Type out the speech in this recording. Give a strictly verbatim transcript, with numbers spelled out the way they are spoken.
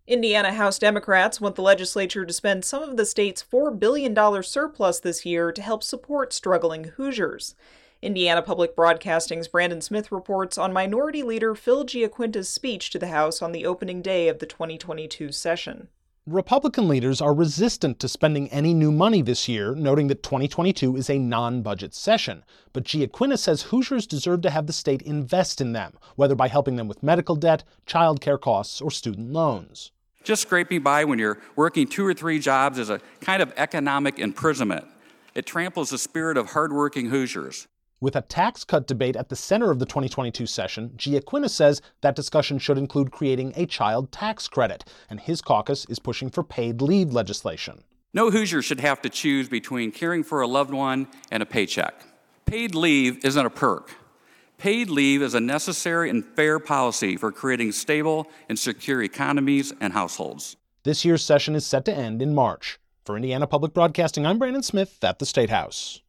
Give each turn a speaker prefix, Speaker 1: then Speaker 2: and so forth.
Speaker 1: Indiana House Democrats want the legislature to spend some of the state's four billion dollars surplus this year to help support struggling Hoosiers. Indiana Public Broadcasting's Brandon Smith reports on Minority Leader Phil Giaquinta's speech to the House on the opening day of the twenty twenty-two session.
Speaker 2: Republican leaders are resistant to spending any new money this year, noting that twenty twenty-two is a non-budget session. But Giaquinta says Hoosiers deserve to have the state invest in them, whether by helping them with medical debt, child care costs, or student loans.
Speaker 3: Just scraping by when you're working two or three jobs is a kind of economic imprisonment. It tramples the spirit of hardworking Hoosiers.
Speaker 2: With a tax cut debate at the center of the twenty twenty-two session, Giaquinta says that discussion should include creating a child tax credit, and his caucus is pushing for paid leave legislation.
Speaker 3: No Hoosier should have to choose between caring for a loved one and a paycheck. Paid leave isn't a perk. Paid leave is a necessary and fair policy for creating stable and secure economies and households.
Speaker 2: This year's session is set to end in March. For Indiana Public Broadcasting, I'm Brandon Smith at the State House.